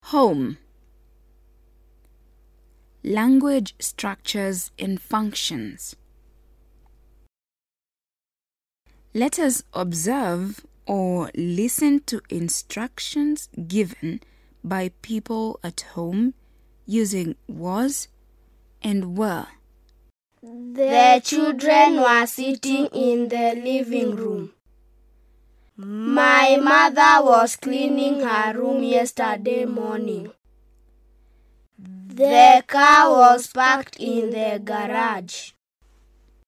Home. Language structures and functions. Let us observe or listen to instructions given by people at home using was and were. The children were sitting in the living room. My mother was cleaning her room yesterday morning. The car was parked in the garage.